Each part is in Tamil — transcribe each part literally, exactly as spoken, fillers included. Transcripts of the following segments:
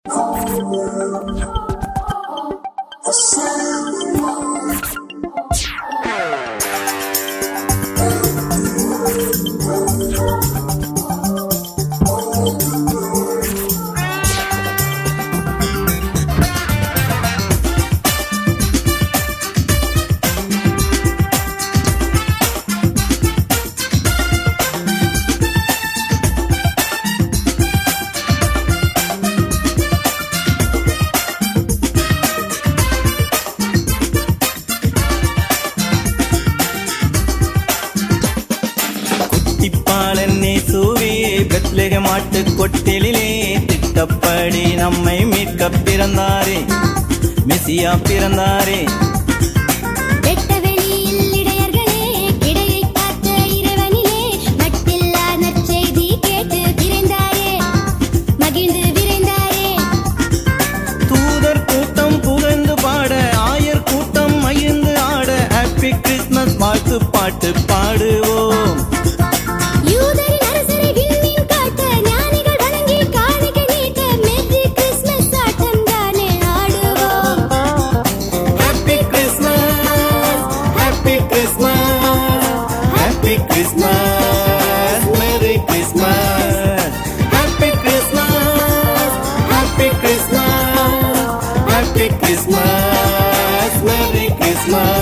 மாட்டு கொட்டிலே திட்டப்படி நம்மை மீட்க பிறந்தாரே, மெசியா பிறந்தாரே. வெட்ட வெளியில் இடையர்களே கிடையை காத்த இறைவனிலே மட்டில்லா நற்செய்தி கேட்டு விரைந்தாரே, மகிழ்ந்து விரைந்தாரே. தூதர் கூட்டம் புகழ்ந்து பாட, ஆயர் கூட்டம் மகிழ்ந்து ஆட, ஹாப்பி கிறிஸ்மஸ் வாழ்த்து பாட்டு பாடுவோம். Christmas, Merry Christmas, Happy Christmas, Happy Christmas, Happy Christmas, Merry Christmas.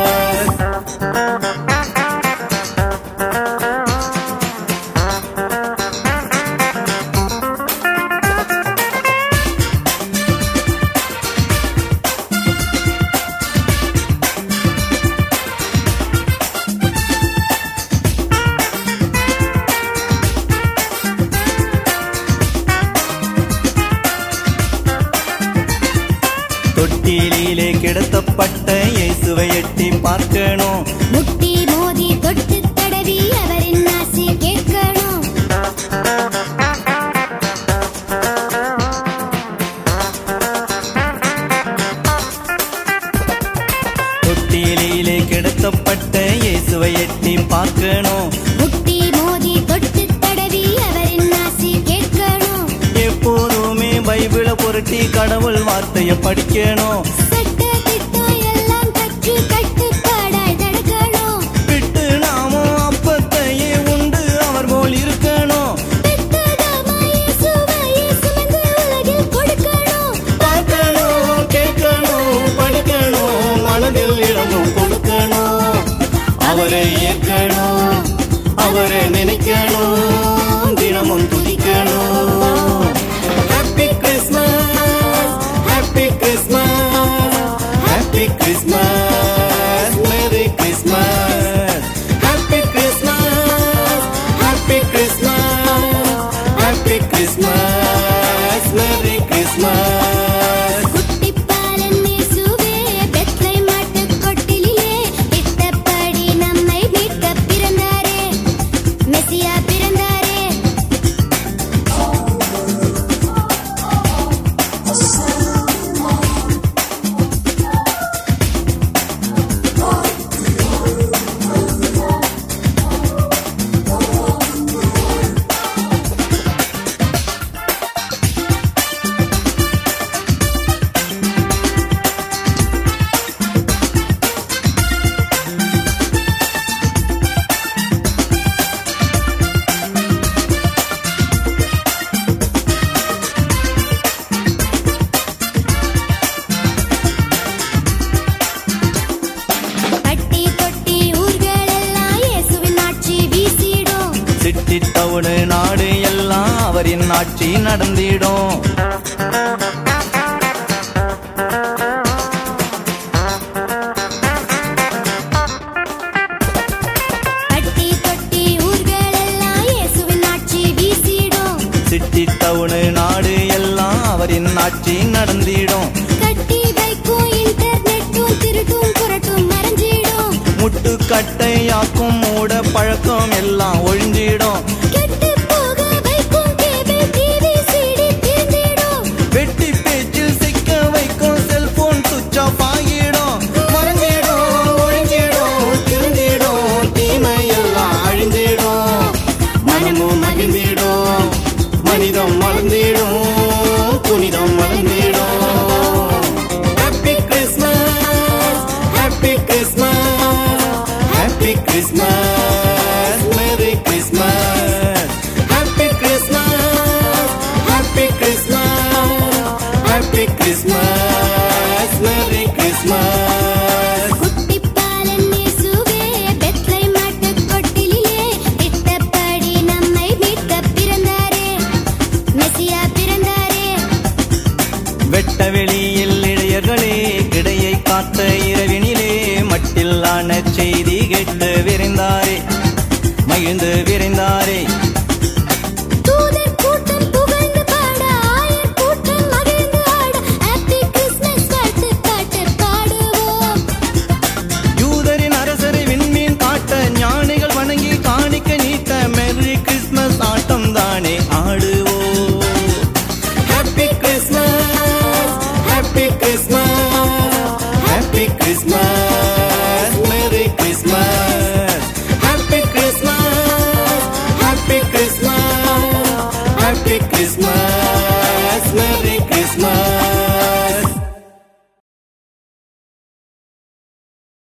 தொட்டிலே கிடத்தப்பட்ட இயேசுவை எட்டி பார்க்கணும், முட்டி மோதி தொட்டு தடவி அவரின் ஆசி கேட்கணும். தொட்டிலே கிடத்தப்பட்ட இயேசுவை எட்டி பார்க்கணும், முட்டி மோதி தொட்டு தடவி அவரின் ஆசி கேட்கணும். எப்போதுமே பைபிளை புரட்டி கடவுள் வார்த்தையை படிக்கணும், சட்ட திட்டம் எல்லாம் கற்று கட்டுப்பாடாய் நடக்கணும். விட்டு நாமோ அப்பத்தையே உண்டு அவர் போல் இருக்கணும். பார்க்கணும், கேட்கணும், படிக்கணும், மனதில் இடமும் கொடுக்கணும். அவரை ஏற்கணும், அவரை நினைக்கணும், தினமும் துதிக்கணும். Happy Christmas, Happy Christmas, Happy Christmas, Merry Christmas. Happy Christmas, Happy Christmas, Happy Christmas, Merry Christmas. குட்டிப்பாலன் இயேசுவே பெத்லகேம் மாட்டுக் கொட்டிலிலே திட்டப்படி நம்மை மீட்க பிறந்தாரே, மெசியா பிறந்தாரே. பட்டி தொட்டி ஊர்களெல்லாம் இயேசுவின் ஆட்சி வீசிடும், சிட்டித்தவுடு நாடு எல்லாம் அவரின் ஆட்சி நடந்திடும். பட்டி தொட்டி ஊர்களெல்லாம் இயேசுவின் ஆட்சி வீசிடும், சிட்டித்தவுடு நாடு எல்லாம் அவரின் ஆட்சி நடந்திடும். கட்டி வைக்கும் இன்டர்நெட்டும் திருட்டும் புரட்டும் மறைஞ்சிடும், முட்டுக்கட்டையாக்கும் மூட பழக்கம் எல்லாம் ஒழிஞ்சிடும். கெட்டுப் போக வைக்கும் கேபிள் டிவி சிடி தீர்ந்திடும், வெட்டி பேச்சில் சிக்க வைக்கும் செல்போன் சுவிட்ச் ஆஃப் ஆகிடும். மறைஞ்சிடும், ஒழிஞ்சிடும், திருந்திடும், தீமை எல்லாம் அழிந்திடும். மனமும் மகிழ்ந்திடும், மனிதம் மறந்திடும், புனிதம் வெட்ட வெளியில் இடையர்களே கிடையை காத்த இரவினிலே மட்டில்லான செய்தி கேட்டு விரைந்தாரே மகிழ்ந்து விரைந்தாரே. தூதர் கூட்டம் புகழ்ந்து பாட ஆயர் கூட்டம் மகிழ்ந்து ஆட ஹாப்பி கிறிஸ்மஸ் வாழ்த்து பாட்டு பாடுவோம். யூதரின் அரசரை விண்மீன் காட்ட ஞானிகள் வணங்கி காணிக்க நீட்ட மெர்ரி கிறிஸ்மஸ் ஆட்டம் தானே ஆடுவோம். Happy Christmas happy Christmas happy Christmas merry Christmas happy Christmas happy Christmas happy Christmas merry Christmas.